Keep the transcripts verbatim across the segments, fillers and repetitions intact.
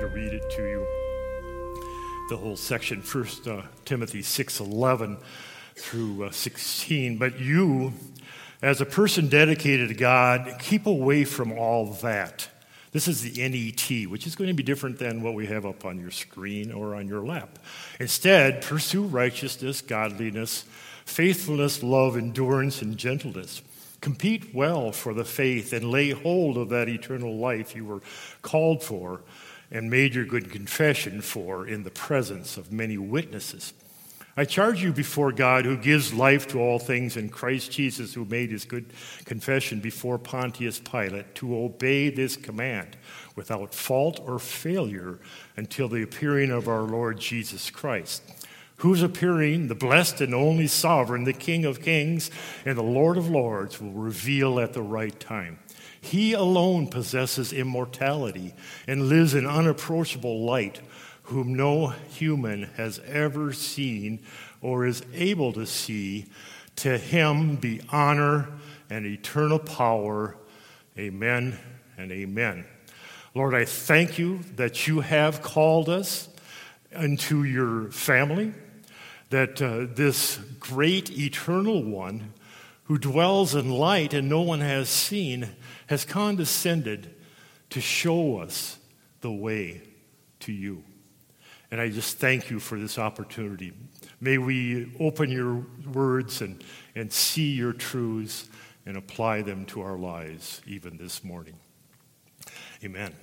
to read it to you. The whole section, First uh, Timothy six eleven through uh, sixteen. But you, as a person dedicated to God, keep away from all that. This is the N E T, which is going to be different than what we have up on your screen or on your lap. Instead, pursue righteousness, godliness, faithfulness, love, endurance, and gentleness. Compete well for the faith and lay hold of that eternal life you were called for and made your good confession for in the presence of many witnesses. I charge you before God, who gives life to all things, and Christ Jesus, who made his good confession before Pontius Pilate, to obey this command without fault or failure until the appearing of our Lord Jesus Christ, whose appearing, the blessed and only sovereign, the King of kings and the Lord of lords, will reveal at the right time. He alone possesses immortality and lives in unapproachable light, whom no human has ever seen or is able to see. To him be honor and eternal power. Amen and amen. Lord, I thank you that you have called us into your family, that uh, this great eternal one who dwells in light and no one has seen has condescended to show us the way to you. And I just thank you for this opportunity. May we open your words and, and see your truths and apply them to our lives even this morning. Amen.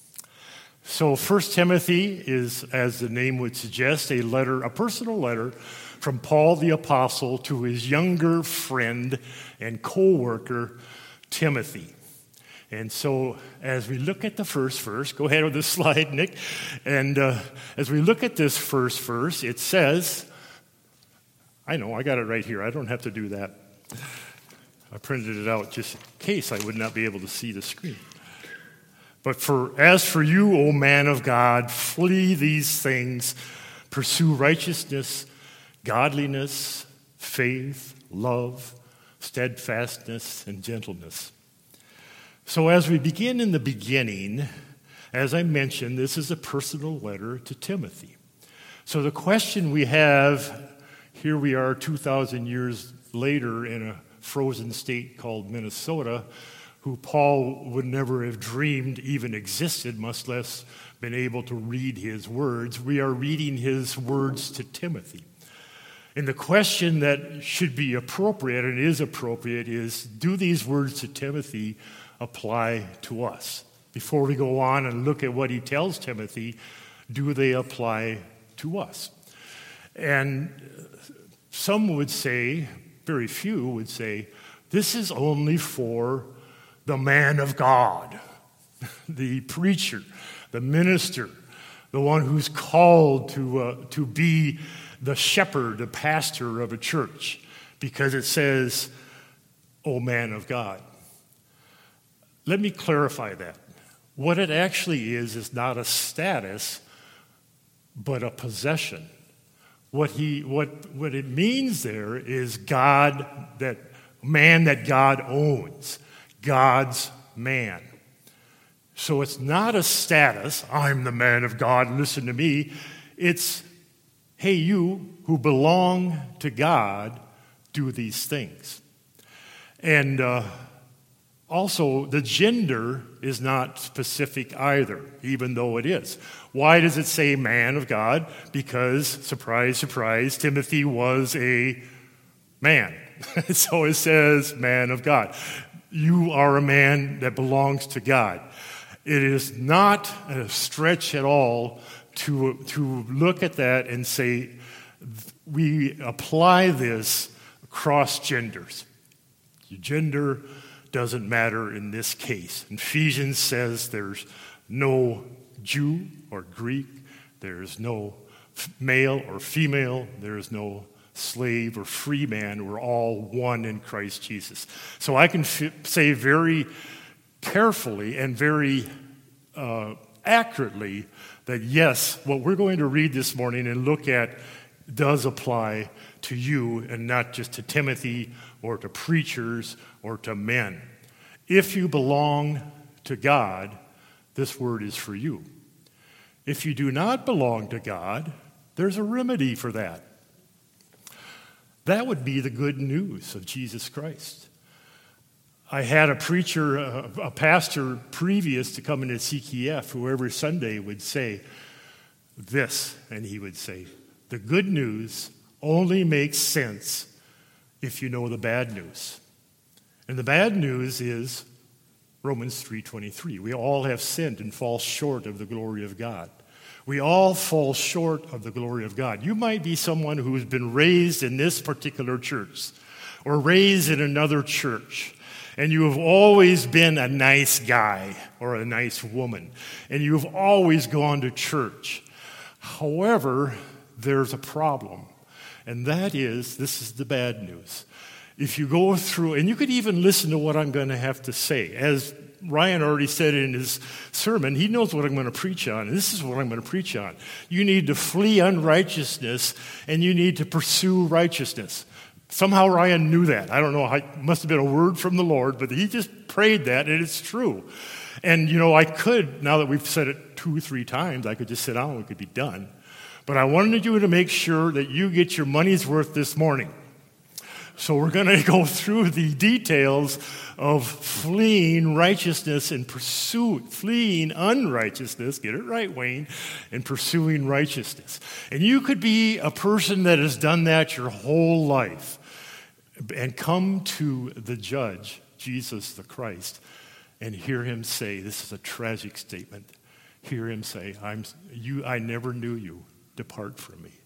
So First Timothy is, as the name would suggest, a letter, a personal letter from Paul the Apostle to his younger friend and co-worker, Timothy. And so as we look at the first verse, go ahead with the slide, Nick. And uh, as we look at this first verse, it says, I know, I got it right here. I don't have to do that. I printed it out just in case I would not be able to see the screen. But for as for you, O man of God, flee these things, pursue righteousness, godliness, faith, love, steadfastness, and gentleness. So as we begin in the beginning, as I mentioned, this is a personal letter to Timothy. So the question we have, here we are two thousand years later in a frozen state called Minnesota, who Paul would never have dreamed even existed, much less been able to read his words. We are reading his words to Timothy. And the question that should be appropriate, and is appropriate, is do these words to Timothy apply to us? Before we go on and look at what he tells Timothy, do they apply to us? And some would say, very few would say, this is only for the man of God, the preacher, the minister, the one who's called to uh, to be the shepherd, the pastor of a church, because it says, "O man of God." Let me clarify that. What it actually is is not a status, but a possession. What he what what it means there is God, that man that God owns, God's man. So it's not a status, I'm the man of God, listen to me. It's, hey, you who belong to God, do these things. And uh, also, the gender is not specific either, even though it is. Why does it say man of God? Because, surprise, surprise, Timothy was a man. So it says man of God. You are a man that belongs to God. It is not a stretch at all to, to look at that and say, we apply this across genders. Gender doesn't matter in this case. Ephesians says there's no Jew or Greek, there's no male or female, there's no slave or free man. We're all one in Christ Jesus. So I can f- say very carefully and very uh, accurately that yes, what we're going to read this morning and look at does apply to you and not just to Timothy or to preachers or to men. If you belong to God, this word is for you. If you do not belong to God, there's a remedy for that. That would be the good news of Jesus Christ. I had a preacher, a, a pastor previous to coming to C K F, who every Sunday would say this, and he would say, the good news only makes sense if you know the bad news. And the bad news is Romans three twenty-three. We all have sinned and fall short of the glory of God. We all fall short of the glory of God. You might be someone who has been raised in this particular church or raised in another church, and you have always been a nice guy or a nice woman, and you have always gone to church. However, there's a problem, and that is, this is the bad news. If you go through, and you could even listen to what I'm going to have to say. As Ryan already said in his sermon, he knows what I'm going to preach on, and this is what I'm going to preach on. You need to flee unrighteousness, and you need to pursue righteousness. Somehow Ryan knew that. I don't know, it must have been a word from the Lord, but he just prayed that, and it's true. And, you know, I could, now that we've said it two or three times, I could just sit down and we could be done. But I wanted you to make sure that you get your money's worth this morning. So we're going to go through the details of fleeing righteousness and pursuit, fleeing unrighteousness, get it right, Wayne, and pursuing righteousness. And you could be a person that has done that your whole life and come to the judge, Jesus the Christ, and hear him say, this is a tragic statement, hear him say, I'm you I never knew you, depart from me.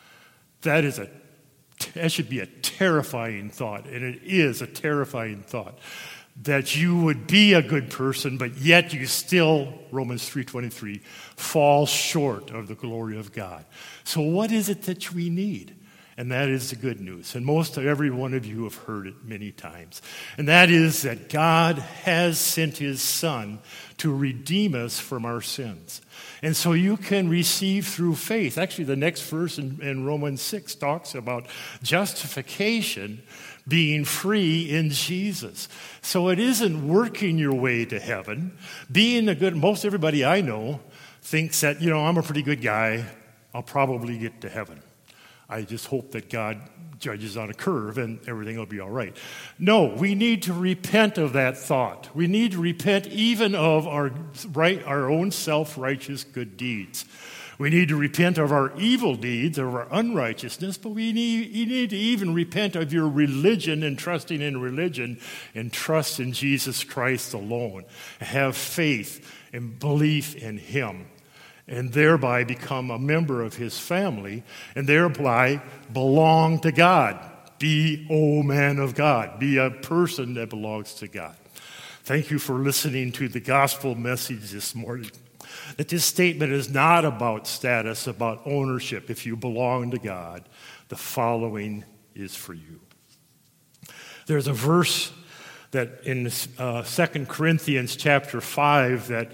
That is a That should be a terrifying thought, and it is a terrifying thought, that you would be a good person, but yet you still, Romans three twenty-three, fall short of the glory of God. So what is it that we need? And that is the good news. And most of every one of you have heard it many times. And that is that God has sent his Son to redeem us from our sins. And so you can receive through faith. Actually, the next verse in, in Romans six talks about justification being free in Jesus. So it isn't working your way to heaven. Being a good, most everybody I know thinks that, you know, I'm a pretty good guy. I'll probably get to heaven. I just hope that God judges on a curve and everything will be all right. No, we need to repent of that thought. We need to repent even of our right, our own self-righteous good deeds. We need to repent of our evil deeds, of our unrighteousness, but we need, you need to even repent of your religion and trusting in religion and trust in Jesus Christ alone. Have faith and belief in him, and thereby become a member of his family, and thereby belong to God. Be, O man of God. Be a person that belongs to God. Thank you for listening to the gospel message this morning. That this statement is not about status, about ownership. If you belong to God, the following is for you. There's a verse that in uh, Second Corinthians chapter five that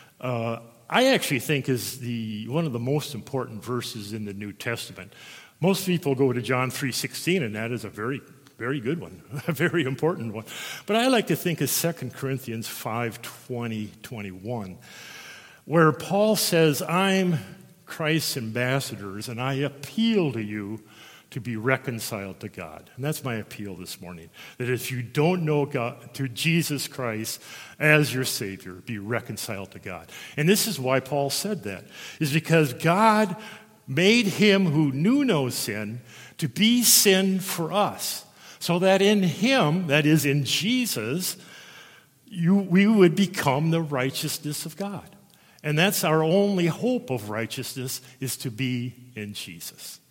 uh, I actually think is the one of the most important verses in the New Testament. Most people go to John three sixteen, and that is a very, very good one, a very important one. But I like to think of Second Corinthians five twenty, twenty-one, where Paul says, I'm Christ's ambassadors, and I appeal to you to be reconciled to God. And that's my appeal this morning, that if you don't know God, to Jesus Christ as your Savior, be reconciled to God. And this is why Paul said that, is because God made him who knew no sin to be sin for us, so that in him, that is in Jesus, you, we would become the righteousness of God. And that's our only hope of righteousness, is to be in Jesus.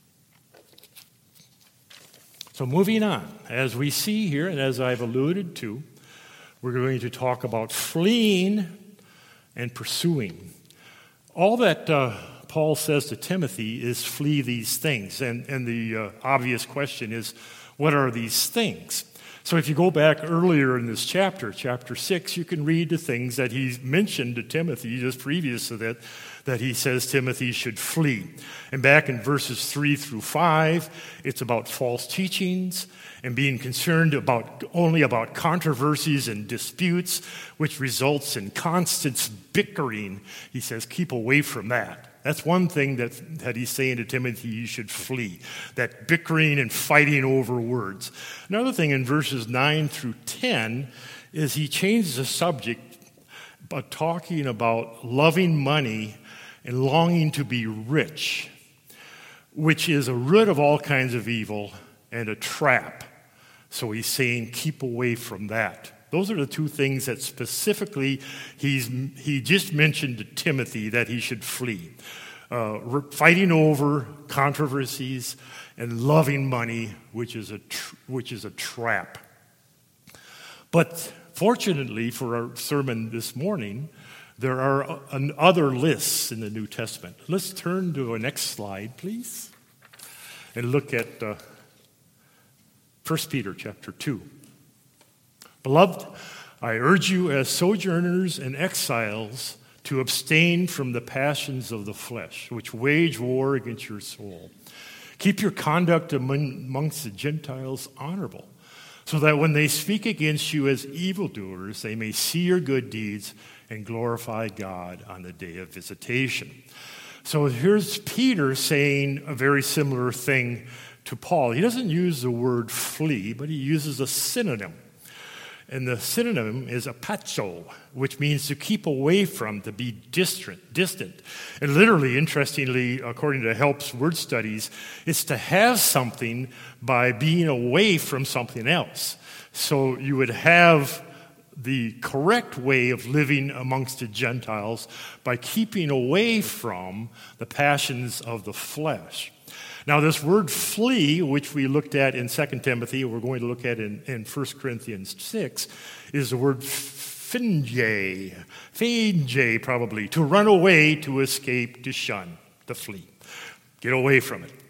So moving on, as we see here, and as I've alluded to, we're going to talk about fleeing and pursuing. All that uh, Paul says to Timothy is flee these things. And, and the uh, obvious question is, What are these things? So if you go back earlier in this chapter, chapter six, you can read the things that he mentioned to Timothy just previous to that, that he says Timothy should flee. And back in verses three through five, it's about false teachings and being concerned about only about controversies and disputes, which results in constant bickering. He says, keep away from that. That's one thing that, that he's saying to Timothy, you should flee, that bickering and fighting over words. Another thing in verses nine through ten is he changes the subject by talking about loving money and longing to be rich, which is a root of all kinds of evil and a trap. So he's saying, keep away from that. Those are the two things that specifically he's he just mentioned to Timothy that he should flee. Uh, fighting over controversies and loving money, which is a tr- which is a trap. But fortunately for our sermon this morning, there are uh, other lists in the New Testament. Let's turn to our next slide, please, and look at uh, First Peter chapter two. Beloved, I urge you as sojourners and exiles to abstain from the passions of the flesh, which wage war against your soul. Keep your conduct amongst the Gentiles honorable, so that when they speak against you as evildoers, they may see your good deeds and glorify God on the day of visitation. So here's Peter saying a very similar thing to Paul. He doesn't use the word flee, but he uses a synonym. And the synonym is apacho, which means to keep away from, to be distant. distant. And literally, interestingly, according to Help's word studies, it's to have something by being away from something else. So you would have the correct way of living amongst the Gentiles by keeping away from the passions of the flesh. Now, this word flee, which we looked at in Second Timothy, we're going to look at in, in First Corinthians six, is the word finge, finge probably, to run away, to escape, to shun, to flee. Get away from it.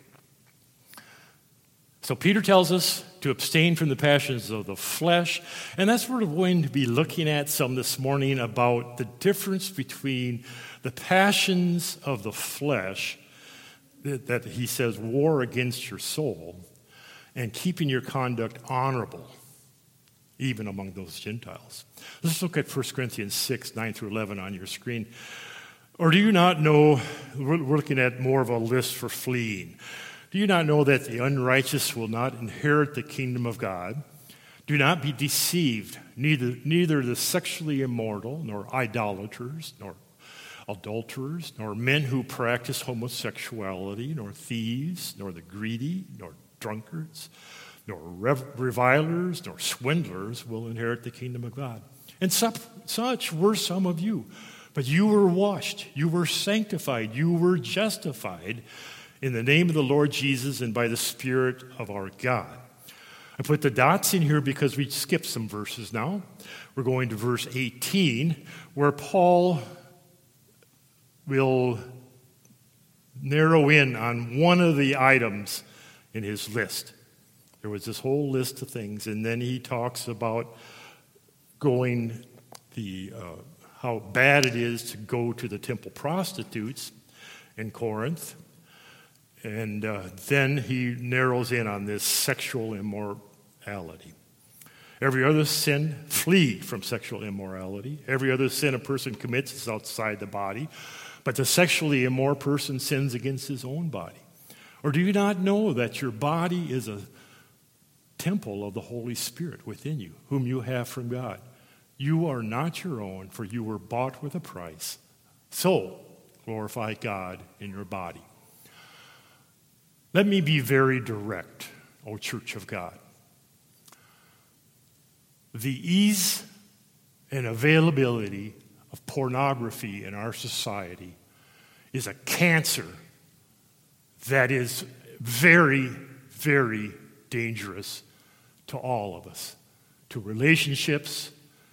So Peter tells us to abstain from the passions of the flesh, and that's what we're going to be looking at some this morning about the difference between the passions of the flesh that he says war against your soul, and keeping your conduct honorable, even among those Gentiles. Let's look at First Corinthians six, nine through eleven on your screen. Or do you not know, we're looking at more of a list for fleeing. Do you not know that the unrighteous will not inherit the kingdom of God? Do not be deceived, neither, neither the sexually immoral, nor idolaters, nor adulterers, nor men who practice homosexuality, nor thieves, nor the greedy, nor drunkards, nor rev- revilers, nor swindlers will inherit the kingdom of God. And such, such were some of you. But you were washed, you were sanctified, you were justified in the name of the Lord Jesus and by the Spirit of our God. I put the dots in here because we skipped some verses now. We're going to verse eighteen, where Paul will narrow in on one of the items in his list. There was this whole list of things, and then he talks about going the uh, how bad it is to go to the temple prostitutes in Corinth, and uh, then he narrows in on this sexual immorality. Every other sin, flee from sexual immorality. Every other sin a person commits is outside the body. But the sexually immoral person sins against his own body. Or do you not know that your body is a temple of the Holy Spirit within you, whom you have from God? You are not your own, for you were bought with a price. So glorify God in your body. Let me be very direct, O Church of God. The ease and availability of pornography in our society is a cancer that is very, very dangerous to all of us, to relationships,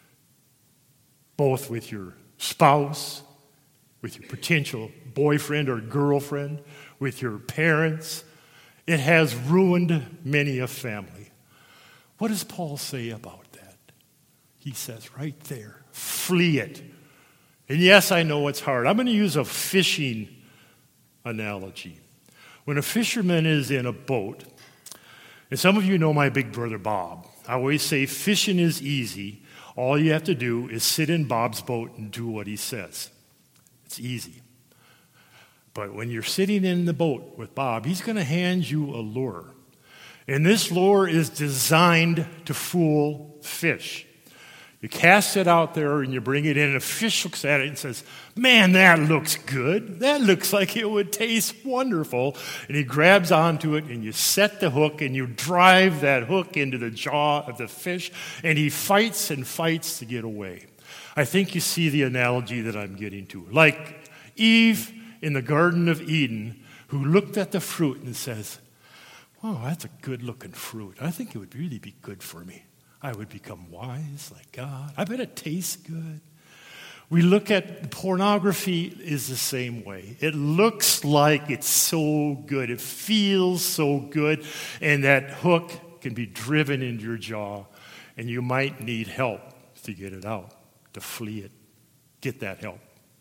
both with your spouse, with your potential boyfriend or girlfriend, with your parents, It has ruined many a family. What does Paul say about that? He says right there, flee it. And yes, I know it's hard. I'm going to use a fishing analogy. When a fisherman is in a boat, and some of you know my big brother Bob, I always say fishing is easy. All you have to do is sit in Bob's boat and do what he says. It's easy. But when you're sitting in the boat with Bob, he's going to hand you a lure. And this lure is designed to fool fish. You cast it out there and you bring it in, and a fish looks at it and says, man, that looks good. That looks like it would taste wonderful. And he grabs onto it, and you set the hook, and you drive that hook into the jaw of the fish, and he fights and fights to get away. I think you see the analogy that I'm getting to. Like Eve in the Garden of Eden, who looked at the fruit and says, oh, that's a good-looking fruit. I think it would really be good for me. I would become wise like God. I bet it tastes good. We look at pornography is the same way. It looks like it's so good. It feels so good. And that hook can be driven into your jaw. And you might need help to get it out, to flee it. Get that help.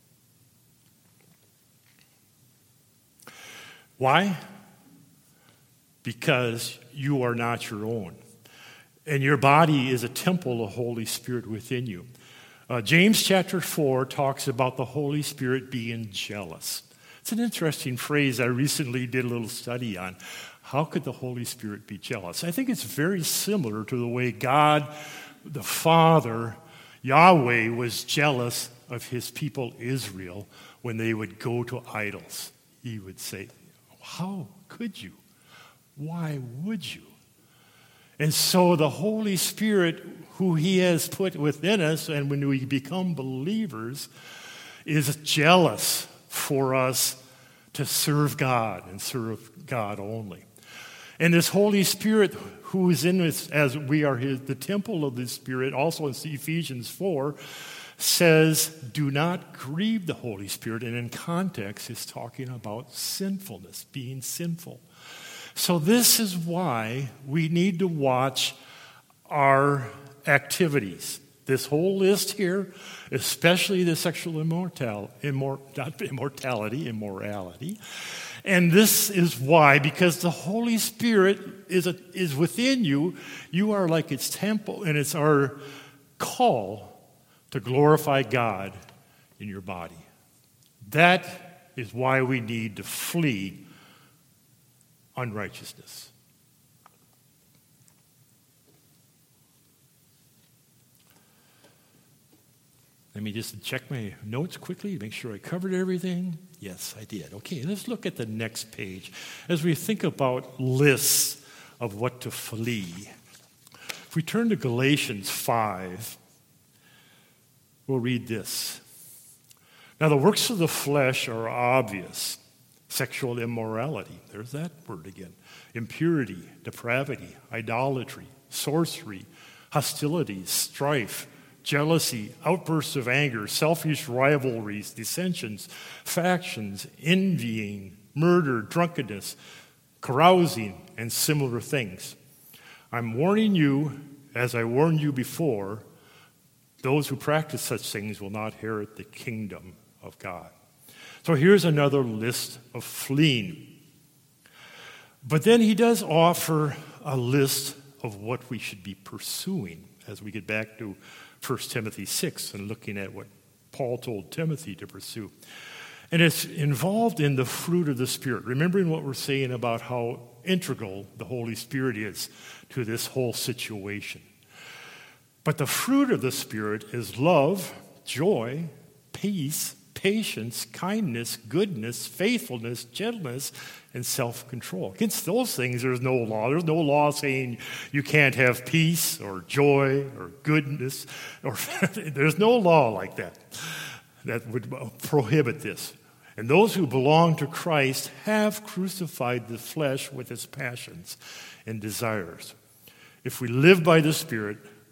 Why? Because you are not your own. And your body is a temple of the Holy Spirit within you. Uh, James chapter four talks about the Holy Spirit being jealous. It's an interesting phrase I recently did a little study on. How could the Holy Spirit be jealous? I think it's very similar to the way God, the Father, Yahweh, was jealous of his people Israel when they would go to idols. He would say, how could you? Why would you? And so the Holy Spirit, who he has put within us, and when we become believers, is jealous for us to serve God and serve God only. And this Holy Spirit who is in us as we are his, the temple of the Spirit, also in Ephesians four, says, do not grieve the Holy Spirit. And in context, is talking about sinfulness, being sinful. So this is why we need to watch our activities. This whole list here, especially the sexual immortal, immor, not immortality, immorality. And this is why, because the Holy Spirit is, a, is within you. You are like its temple, and it's our call to glorify God in your body. That is why we need to flee unrighteousness. Let me just check my notes quickly, make sure I covered everything. Yes, I did. Okay, let's look at the next page as we think about lists of what to flee. If we turn to Galatians five, we'll read this. Now, the works of the flesh are obvious. Sexual immorality, there's that word again. Impurity, depravity, idolatry, sorcery, hostility, strife, jealousy, outbursts of anger, selfish rivalries, dissensions, factions, envying, murder, drunkenness, carousing, and similar things. I'm warning you, as I warned you before, those who practice such things will not inherit the kingdom of God. So here's another list of fleeing. But then he does offer a list of what we should be pursuing as we get back to First Timothy six and looking at what Paul told Timothy to pursue. And it's involved in the fruit of the Spirit. Remembering what we're saying about how integral the Holy Spirit is to this whole situation. But the fruit of the Spirit is love, joy, peace, patience, kindness, goodness, faithfulness, gentleness, and self-control. Against those things, there's no law. There's no law saying you can't have peace or joy or goodness. Or there's no law like that that would prohibit this. And those who belong to Christ have crucified the flesh with its passions and desires. If we live by the Spirit,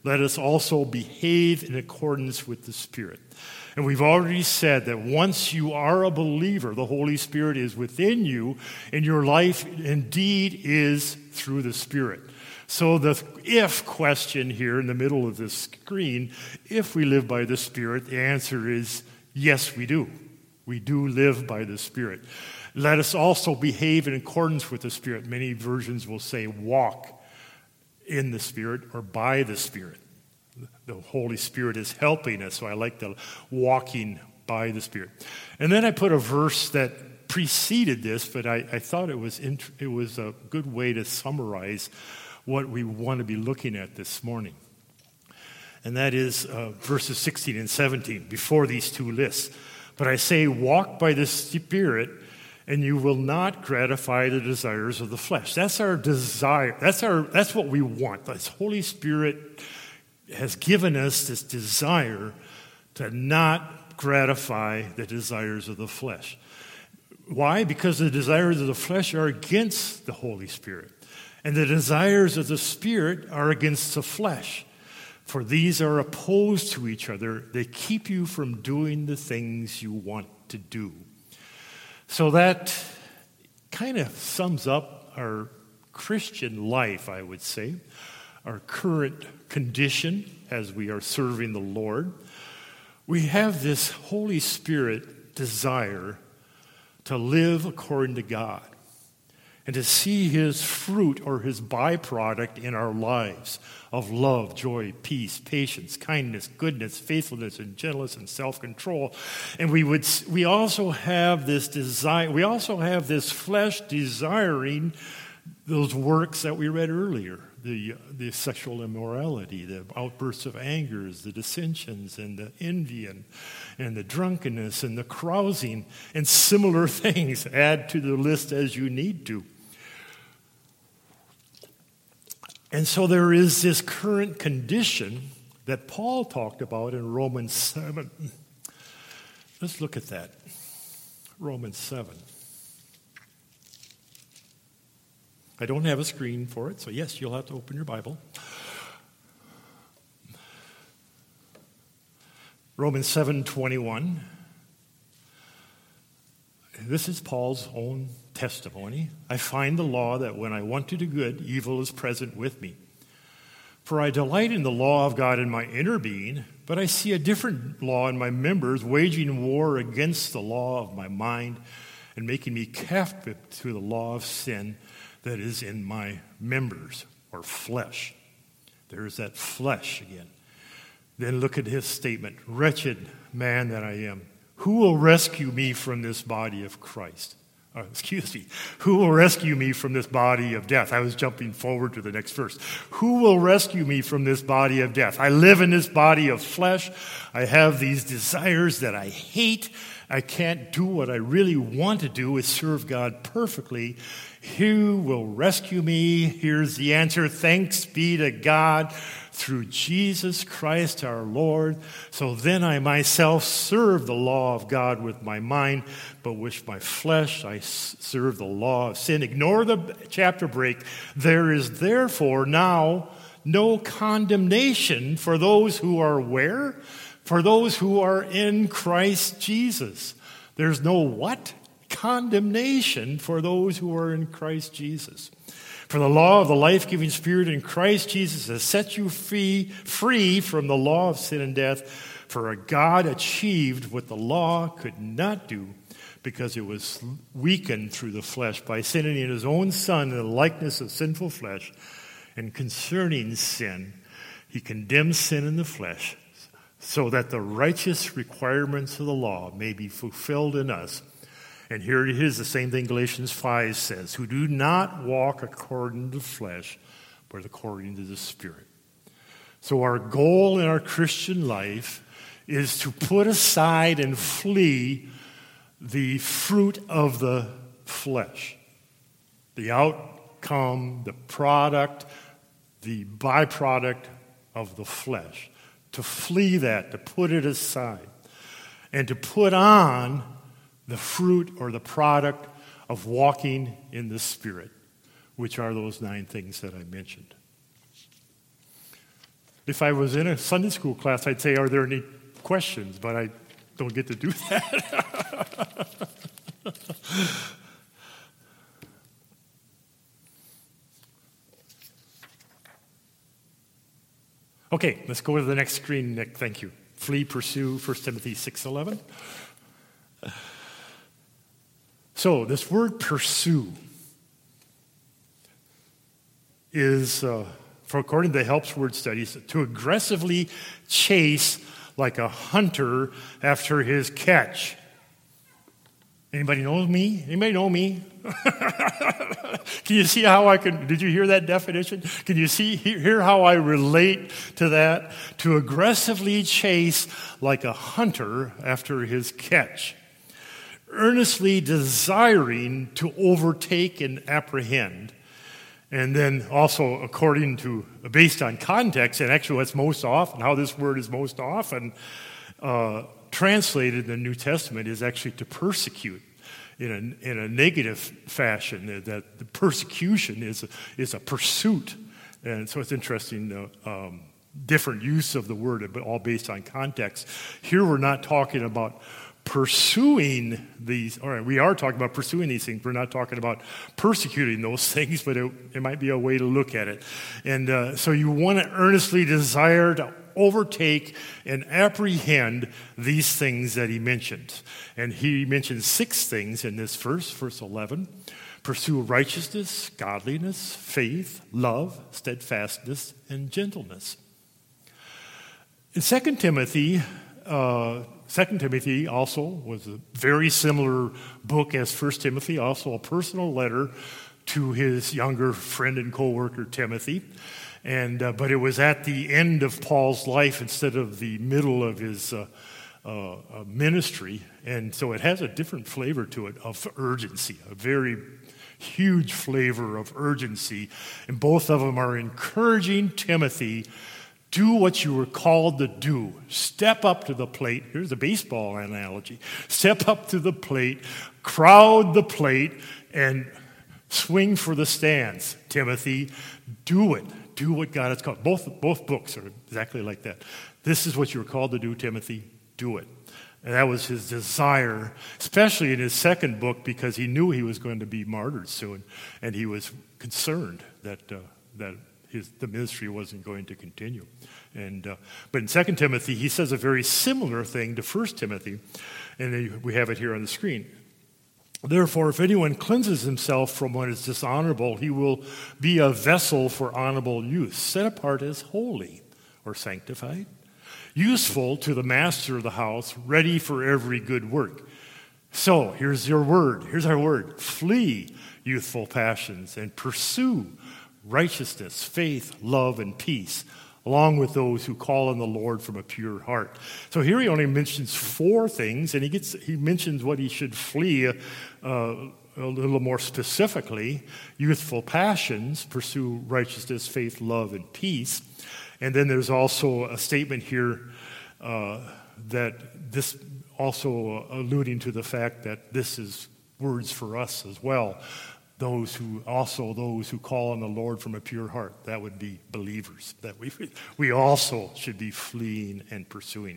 let us also behave in accordance with the Spirit. And we've already said that once you are a believer, the Holy Spirit is within you, and your life indeed is through the Spirit. So the if question here in the middle of this screen, if we live by the Spirit, the answer is yes, we do. We do live by the Spirit. Let us also behave in accordance with the Spirit. Many versions will say walk in the Spirit or by the Spirit. The Holy Spirit is helping us, so I like the walking by the Spirit. And then I put a verse that preceded this, but I, I thought it was int- it was a good way to summarize what we want to be looking at this morning. And that is uh, verses sixteen and seventeen, before these two lists. But I say, walk by the Spirit, and you will not gratify the desires of the flesh. That's our desire. That's our. That's what we want. The Holy Spirit has given us this desire to not gratify the desires of the flesh. Why? Because the desires of the flesh are against the Holy Spirit, and the desires of the Spirit are against the flesh. For these are opposed to each other. They keep you from doing the things you want to do. So that kind of sums up our Christian life, I would say, our current condition as we are serving the Lord. We have this Holy Spirit desire to live according to God and to see his fruit or his byproduct in our lives of love, joy, peace, patience, kindness, goodness, faithfulness, and gentleness, and self-control. And we would we also have this desire, we also have this flesh desiring those works that we read earlier, the the sexual immorality, the outbursts of angers, the dissensions, and the envy, and, and the drunkenness, and the carousing, and similar things. Add to the list as you need to. And so there is this current condition that Paul talked about in Romans seven. Let's look at that. Romans seven. I don't have a screen for it, so yes, you'll have to open your Bible. Romans seven twenty-one. This is Paul's own testimony. I find the law that when I want to do good, evil is present with me. For I delight in the law of God in my inner being, but I see a different law in my members, waging war against the law of my mind and making me captive to the law of sin that is in my members, or flesh. There's that flesh again. Then look at his statement. Wretched man that I am, who will rescue me from this body of Christ? Oh, excuse me. Who will rescue me from this body of death? I was jumping forward to the next verse. Who will rescue me from this body of death? I live in this body of flesh. I have these desires that I hate. I can't do what I really want to do, is serve God perfectly. Who will rescue me? Here's the answer. Thanks be to God through Jesus Christ our Lord. So then I myself serve the law of God with my mind, but with my flesh I serve the law of sin. Ignore the chapter break. There is therefore now no condemnation for those who are where? For those who are in Christ Jesus. There's no what? Condemnation for those who are in Christ Jesus. For the law of the life-giving Spirit in Christ Jesus has set you free, free from the law of sin and death. For God achieved what the law could not do, because it was weakened through the flesh by sending in his own Son in the likeness of sinful flesh. And concerning sin, he condemned sin in the flesh, so that the righteous requirements of the law may be fulfilled in us. And here it is, the same thing Galatians five says, who do not walk according to the flesh, but according to the Spirit. So our goal in our Christian life is to put aside and flee the fruit of the flesh, the outcome, the product, the byproduct of the flesh. To flee that, to put it aside, and to put on the fruit or the product of walking in the Spirit, which are those nine things that I mentioned. If I was in a Sunday school class, I'd say, are there any questions? But I don't get to do that. Okay, let's go to the next screen, Nick. Thank you. Flee, pursue, First Timothy six eleven. So this word pursue is, uh, for according to the Helps Word Studies, to aggressively chase like a hunter after his catch. Anybody know me? Anybody know me? Can you see how I can, did you hear that definition? Can you see, hear how I relate to that? To aggressively chase like a hunter after his catch. Earnestly desiring to overtake and apprehend. And then also according to, based on context, and actually what's most often, how this word is most often uh, translated in the New Testament is actually to persecute. In a, in a negative fashion, that the persecution is a, is a pursuit. And so it's interesting, uh, um, different use of the word, but all based on context. Here we're not talking about pursuing these, all right, we are talking about pursuing these things. We're not talking about persecuting those things, but it, it might be a way to look at it. And uh, so you want to earnestly desire to overtake and apprehend these things that he mentioned. And he mentioned six things in this verse, verse eleven. Pursue righteousness, godliness, faith, love, steadfastness, and gentleness. In Second Timothy, uh, Second Timothy also was a very similar book as First Timothy, also a personal letter to his younger friend and co-worker Timothy. And uh, but it was at the end of Paul's life instead of the middle of his uh, uh, ministry, and so it has a different flavor to it of urgency, a very huge flavor of urgency. And both of them are encouraging Timothy, do what you were called to do. Step up to the plate. Here's a baseball analogy. Step up to the plate, crowd the plate, and swing for the stands, Timothy. Do it. Do what God has called. Both, both books are exactly like that. This is what you were called to do, Timothy. Do it. And that was his desire, especially in his second book, because he knew he was going to be martyred soon, and he was concerned that uh, that his, the ministry wasn't going to continue. And uh, but in Second Timothy, he says a very similar thing to First Timothy, and we have it here on the screen. Therefore, if anyone cleanses himself from what is dishonorable, he will be a vessel for honorable use, set apart as holy or sanctified, useful to the master of the house, ready for every good work. So, here's your word. Here's our word. Flee youthful passions and pursue righteousness, faith, love, and peace, along with those who call on the Lord from a pure heart. So here he only mentions four things, and he gets he mentions what he should flee uh, a little more specifically. Youthful passions, pursue righteousness, faith, love, and peace. And then there's also a statement here uh, that this also alluding to the fact that this is words for us as well. Those who also those who call on the Lord from a pure heart, that would be believers, that we we also should be fleeing and pursuing.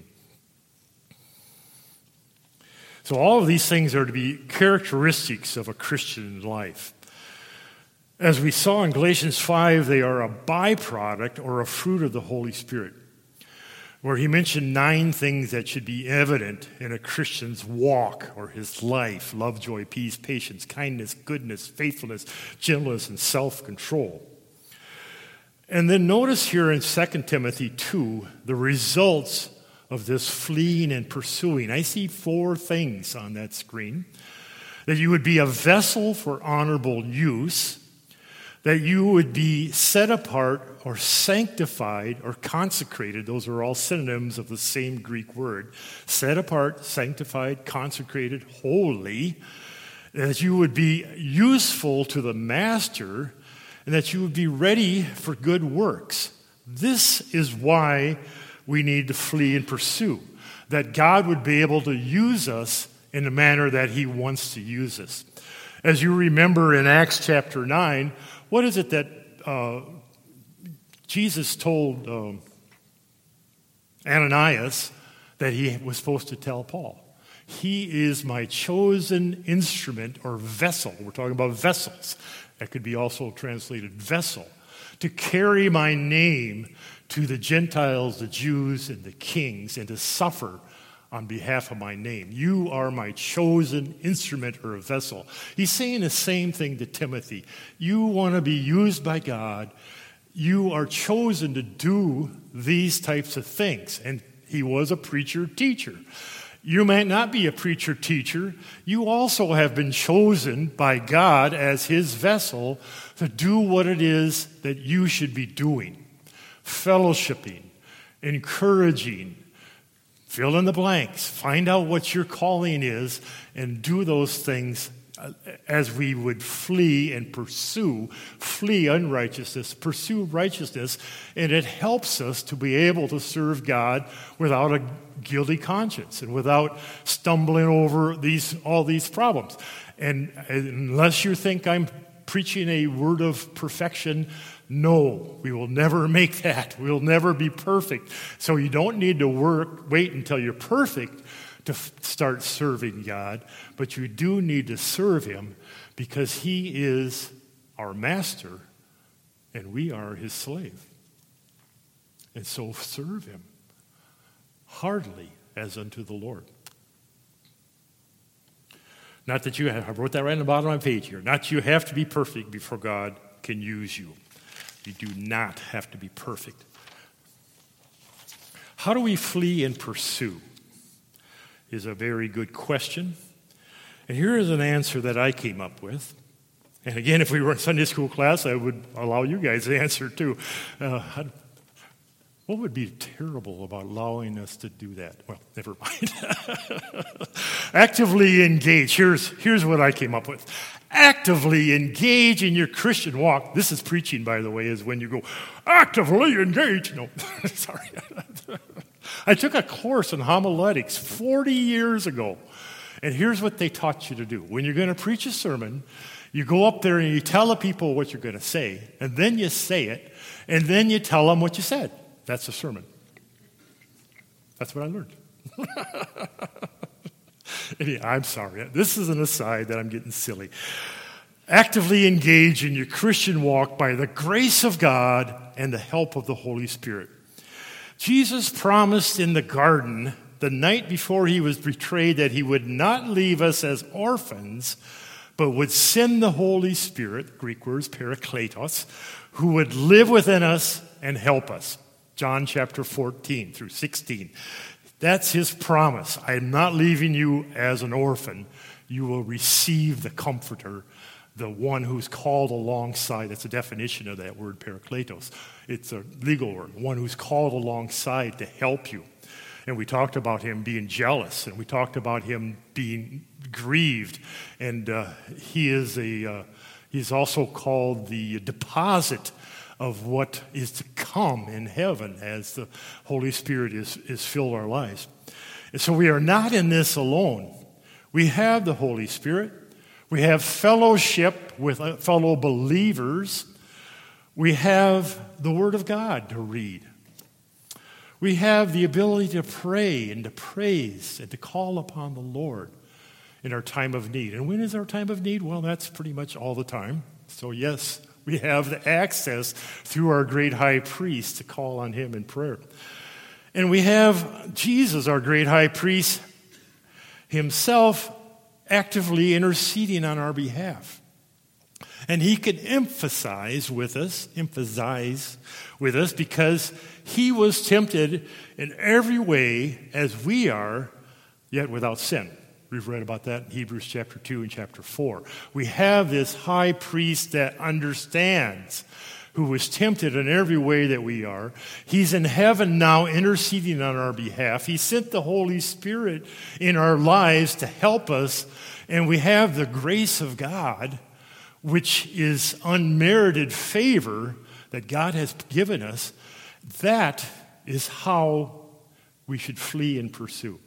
So all of these things are to be characteristics of a Christian life. As we saw in Galatians five, they are a byproduct or a fruit of the Holy Spirit, where he mentioned nine things that should be evident in a Christian's walk or his life: love, joy, peace, patience, kindness, goodness, faithfulness, gentleness, and self-control. And then notice here in Second Timothy two, the results of this fleeing and pursuing. I see four things on that screen. That you would be a vessel for honorable use, that you would be set apart or sanctified or consecrated. Those are all synonyms of the same Greek word. Set apart, sanctified, consecrated, holy. That you would be useful to the master, and that you would be ready for good works. This is why we need to flee and pursue. That God would be able to use us in the manner that he wants to use us. As you remember in Acts chapter nine, what is it that uh, Jesus told um, Ananias that he was supposed to tell Paul. He is my chosen instrument or vessel. We're talking about vessels. That could be also translated vessel. To carry my name to the Gentiles, the Jews, and the kings, and to suffer on behalf of my name. You are my chosen instrument or vessel. He's saying the same thing to Timothy. You want to be used by God. You are chosen to do these types of things. And he was a preacher-teacher. You might not be a preacher-teacher. You also have been chosen by God as his vessel to do what it is that you should be doing. Fellowshipping, encouraging, fill in the blanks, find out what your calling is, and do those things as we would flee and pursue, flee unrighteousness, pursue righteousness, and it helps us to be able to serve God without a guilty conscience and without stumbling over these all these problems. And unless you think I'm preaching a word of perfection, no, we will never make that. We'll never be perfect. So you don't need to work, wait until you're perfect to f- start serving God, but you do need to serve him because he is our master and we are his slave. And so serve him heartily as unto the Lord. Not that you have, I wrote that right on the bottom of my page here, not that you have to be perfect before God can use you. You do not have to be perfect. How do we flee and pursue? Is a very good question. And here is an answer that I came up with. And again, if we were in Sunday school class, I would allow you guys to answer too. Uh, what would be terrible about allowing us to do that? Well, never mind. Actively engage. Here's, here's what I came up with. Actively engage in your Christian walk. This is preaching, by the way, is when you go, actively engage. No, sorry. I took a course in homiletics forty years ago, and here's what they taught you to do. When you're going to preach a sermon, you go up there and you tell the people what you're going to say, and then you say it, and then you tell them what you said. That's a sermon. That's what I learned. Anyway, I'm sorry. This is an aside that I'm getting silly. Actively engage in your Christian walk by the grace of God and the help of the Holy Spirit. Jesus promised in the garden the night before he was betrayed that he would not leave us as orphans, but would send the Holy Spirit, Greek words, parakletos, who would live within us and help us. John chapter fourteen through sixteen. That's his promise. I am not leaving you as an orphan. You will receive the Comforter, the one who's called alongside. That's a definition of that word, parakletos. It's a legal word, one who's called alongside to help you. And we talked about him being jealous, and we talked about him being grieved. And uh, he is a uh, he's also called the deposit of what is to come in heaven as the Holy Spirit is, is filled our lives. And so we are not in this alone. We have the Holy Spirit. We have fellowship with fellow believers. We have the Word of God to read. We have the ability to pray and to praise and to call upon the Lord in our time of need. And when is our time of need? Well, that's pretty much all the time. So yes, we have the access through our great high priest to call on him in prayer. And we have Jesus, our great high priest, himself actively interceding on our behalf. And he could emphasize with us, emphasize with us because he was tempted in every way as we are, yet without sin. We've read about that in Hebrews chapter two and chapter four. We have this high priest that understands, who was tempted in every way that we are. He's in heaven now interceding on our behalf. He sent the Holy Spirit in our lives to help us, and we have the grace of God, which is unmerited favor that God has given us. That is how we should flee and pursue.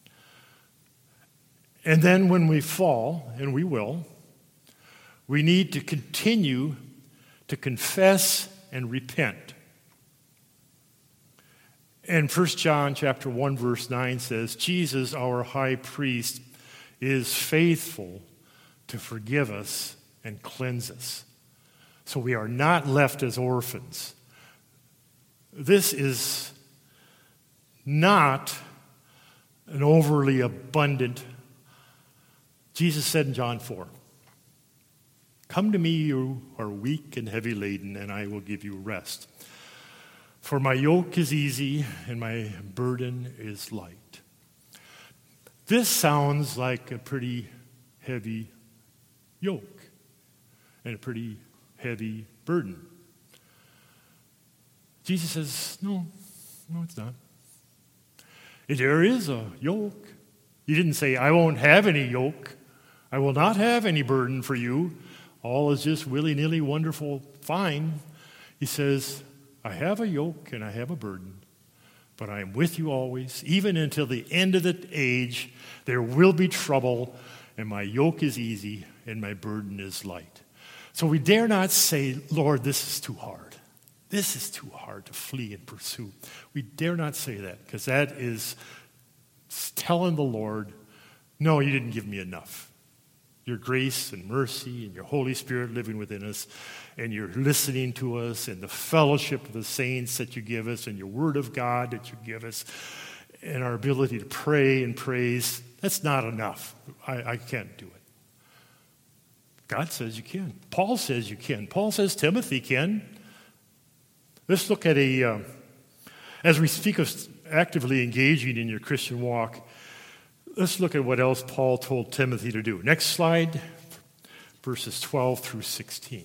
And then when we fall, and we will, we need to continue to confess and repent. And First John chapter one, verse nine says, Jesus, our high priest, is faithful to forgive us and cleanse us. So we are not left as orphans. This is not an overly abundant. Jesus said in John four, come to me, you are weak and heavy laden, and I will give you rest. For my yoke is easy and my burden is light. This sounds like a pretty heavy yoke and a pretty heavy burden. Jesus says, no, no, it's not. There is a yoke. He didn't say, I won't have any yoke. I will not have any burden for you. All is just willy-nilly, wonderful, fine. He says, I have a yoke and I have a burden, but I am with you always, even until the end of the age. There will be trouble, and my yoke is easy and my burden is light. So we dare not say, Lord, this is too hard. This is too hard to flee and pursue. We dare not say that, because that is telling the Lord, no, you didn't give me enough. Your grace and mercy and your Holy Spirit living within us, and you're listening to us, and the fellowship of the saints that you give us, and your word of God that you give us, and our ability to pray and praise, that's not enough. I, I can't do it. God says you can. Paul says you can. Paul says Timothy can. Let's look at a, uh, as we speak of actively engaging in your Christian walk, let's look at what else Paul told Timothy to do. Next slide, verses twelve through sixteen.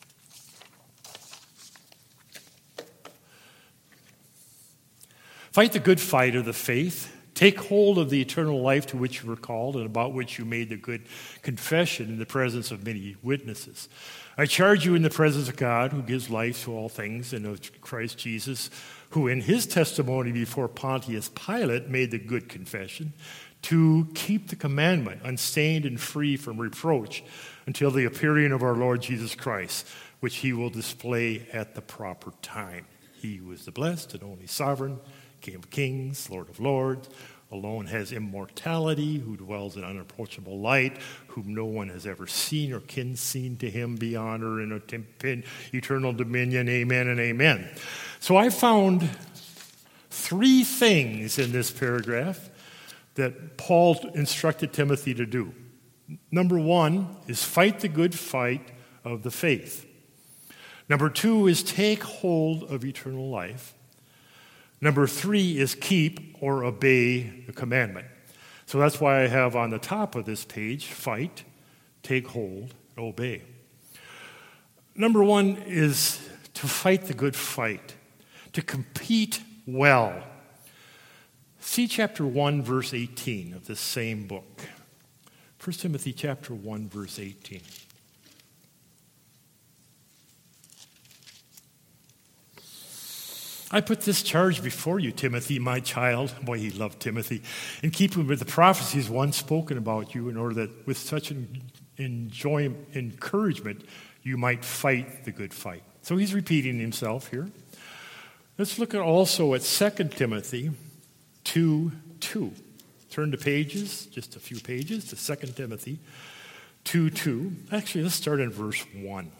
Fight the good fight of the faith. Take hold of the eternal life to which you were called and about which you made the good confession in the presence of many witnesses. I charge you in the presence of God, who gives life to all things, and of Christ Jesus, who in his testimony before Pontius Pilate made the good confession, to keep the commandment unstained and free from reproach until the appearing of our Lord Jesus Christ, which he will display at the proper time. He who is the blessed and only sovereign, King of kings, Lord of lords, alone has immortality, who dwells in unapproachable light, whom no one has ever seen or can see, to him be honor and eternal dominion. Amen and amen. So I found three things in this paragraph that Paul instructed Timothy to do. Number one is fight the good fight of the faith. Number two is take hold of eternal life. Number three is keep or obey the commandment. So that's why I have on the top of this page, fight, take hold, obey. Number one is to fight the good fight, to compete well. See chapter one, verse eighteen of this same book. First Timothy chapter one, verse eighteen. I put this charge before you, Timothy, my child. Boy, he loved Timothy. In keeping with the prophecies once spoken about you, in order that with such an enjoy, encouragement, you might fight the good fight. So he's repeating himself here. Let's look at also at Second Timothy two two. Turn to pages, just a few pages, to Second Timothy two two. Actually, let's start in verse one.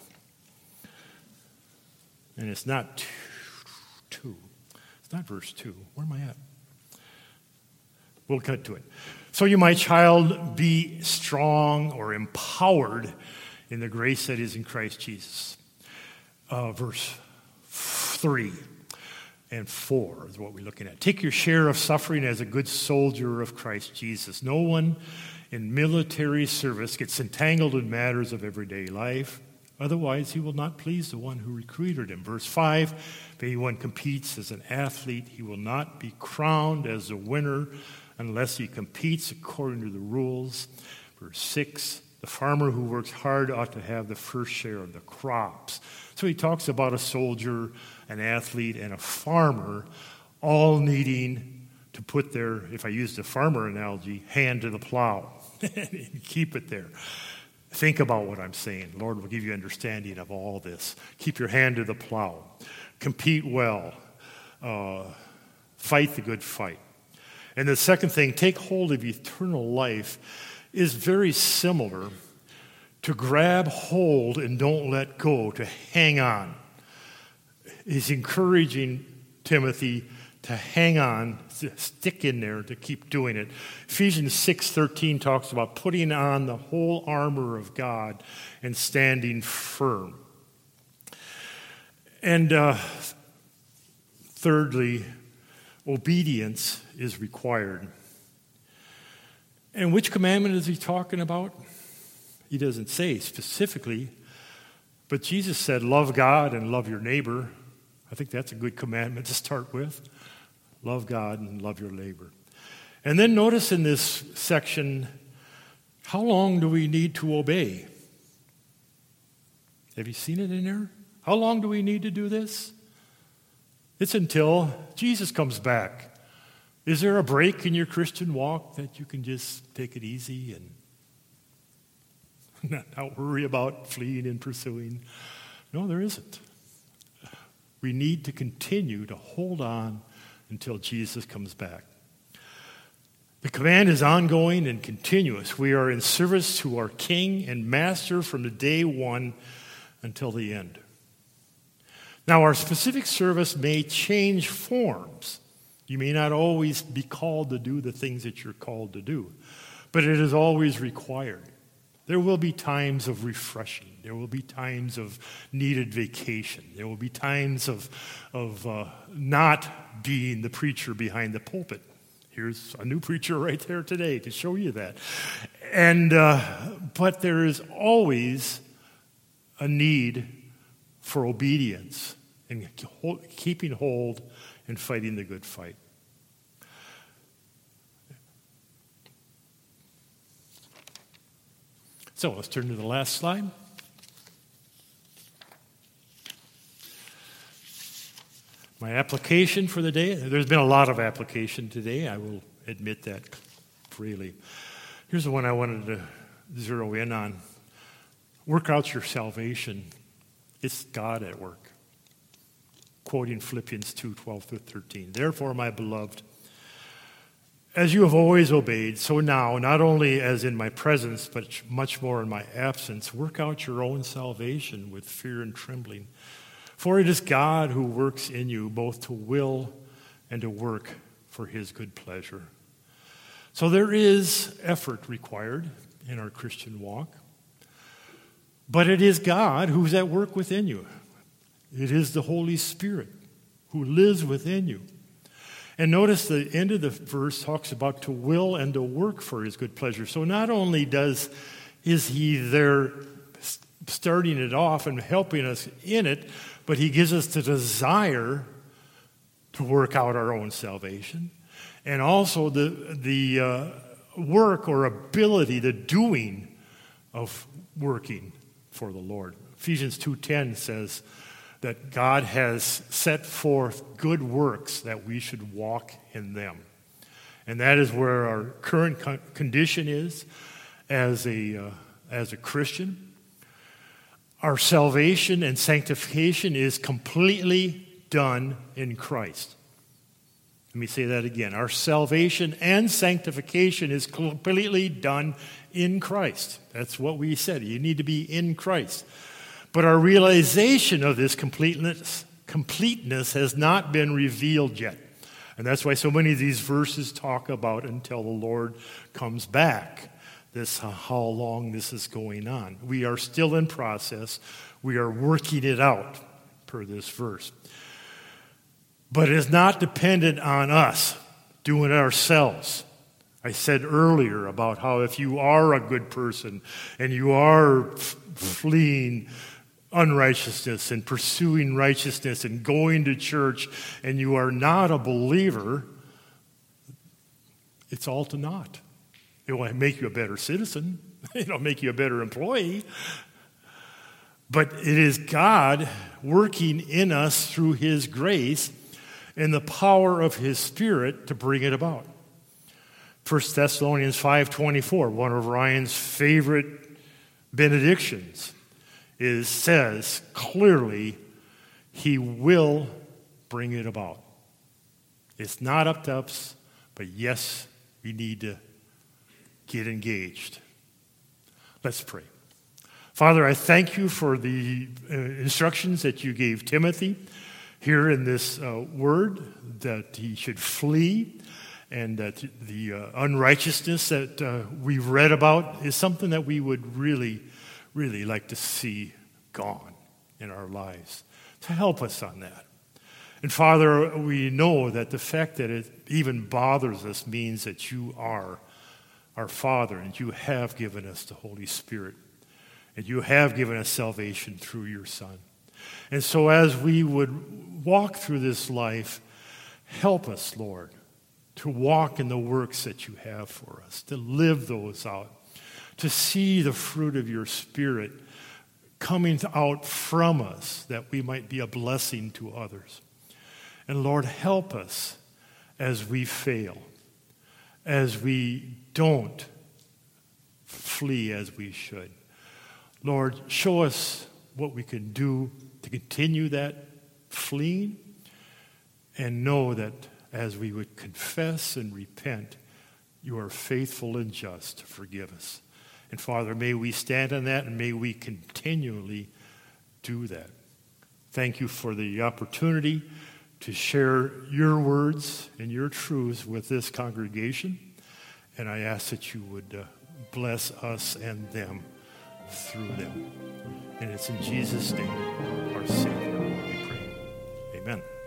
And it's not two. Two. It's not verse two. Where am I at? We'll cut to it. So you, my child, be strong or empowered in the grace that is in Christ Jesus. Uh, verse three and four is what we're looking at. Take your share of suffering as a good soldier of Christ Jesus. No one in military service gets entangled in matters of everyday life. Otherwise, he will not please the one who recruited him. Verse five, if anyone competes as an athlete, he will not be crowned as a winner unless he competes according to the rules. Verse six, the farmer who works hard ought to have the first share of the crops. So he talks about a soldier, an athlete, and a farmer all needing to put their, if I use the farmer analogy, hand to the plow and keep it there. Think about what I'm saying. Lord will give you understanding of all this. Keep your hand to the plow. Compete well. Uh, fight the good fight. And the second thing, take hold of eternal life, is very similar to grab hold and don't let go, to hang on. He's encouraging Timothy to hang on, to stick in there, to keep doing it. Ephesians six thirteen talks about putting on the whole armor of God and standing firm. And uh, thirdly, obedience is required. And which commandment is he talking about? He doesn't say specifically, but Jesus said, love God and love your neighbor. I think that's a good commandment to start with. Love God and love your neighbor. And then notice in this section, how long do we need to obey? Have you seen it in there? How long do we need to do this? It's until Jesus comes back. Is there a break in your Christian walk that you can just take it easy and not, not worry about fleeing and pursuing? No, there isn't. We need to continue to hold on until Jesus comes back. The command is ongoing and continuous. We are in service to our King and Master from the day one until the end. Now, our specific service may change forms. You may not always be called to do the things that you're called to do, but it is always required. There will be times of refreshing. There will be times of needed vacation. There will be times of, of uh, not being the preacher behind the pulpit. Here's a new preacher right there today to show you that. And uh, but there is always a need for obedience and keeping hold and fighting the good fight. So let's turn to the last slide. My application for the day. There's been a lot of application today. I will admit that freely. Here's the one I wanted to zero in on. Work out your salvation. It's God at work. Quoting Philippians two, twelve through thirteen. Therefore, my beloved, as you have always obeyed, so now, not only as in my presence, but much more in my absence, work out your own salvation with fear and trembling. For it is God who works in you both to will and to work for his good pleasure. So there is effort required in our Christian walk. But it is God who's at work within you. It is the Holy Spirit who lives within you. And notice the end of the verse talks about to will and to work for his good pleasure. So not only does is he there starting it off and helping us in it, but he gives us the desire to work out our own salvation, and also the the uh, work or ability, the doing of working for the Lord. Ephesians two ten says that God has set forth good works that we should walk in them. And that is where our current co- condition is as a, uh, as a Christian. Our salvation and sanctification is completely done in Christ. Let me say that again. Our salvation and sanctification is completely done in Christ. That's what we said. You need to be in Christ. But our realization of this completeness, completeness has not been revealed yet. And that's why so many of these verses talk about until the Lord comes back. This uh, how long this is going on. We are still in process. We are working it out per this verse. But it is not dependent on us doing it ourselves. I said earlier about how if you are a good person and you are f- fleeing unrighteousness and pursuing righteousness and going to church and you are not a believer, it's all to naught. It will make you a better citizen. It'll make you a better employee. But it is God working in us through his grace and the power of his Spirit to bring it about. First Thessalonians five twenty-four, one of Ryan's favorite benedictions, is says clearly, he will bring it about. It's not up to us, but yes, we need to get engaged. Let's pray. Father, I thank you for the uh, instructions that you gave Timothy here in this uh, word, that he should flee, and that the uh, unrighteousness that uh, we've read about is something that we would really, really like to see gone in our lives. To help us on that. And Father, we know that the fact that it even bothers us means that you are our Father, and you have given us the Holy Spirit, and you have given us salvation through your Son. And so as we would walk through this life, help us, Lord, to walk in the works that you have for us, to live those out, to see the fruit of your Spirit coming out from us, that we might be a blessing to others. And Lord, help us as we fail, as we don't flee as we should. Lord, show us what we can do to continue that fleeing, and know that as we would confess and repent, you are faithful and just to forgive us. And Father, may we stand on that, and may we continually do that. Thank you for the opportunity to share your words and your truths with this congregation. And I ask that you would uh, bless us and them through them. And it's in Jesus' name, our Savior, we pray. Amen.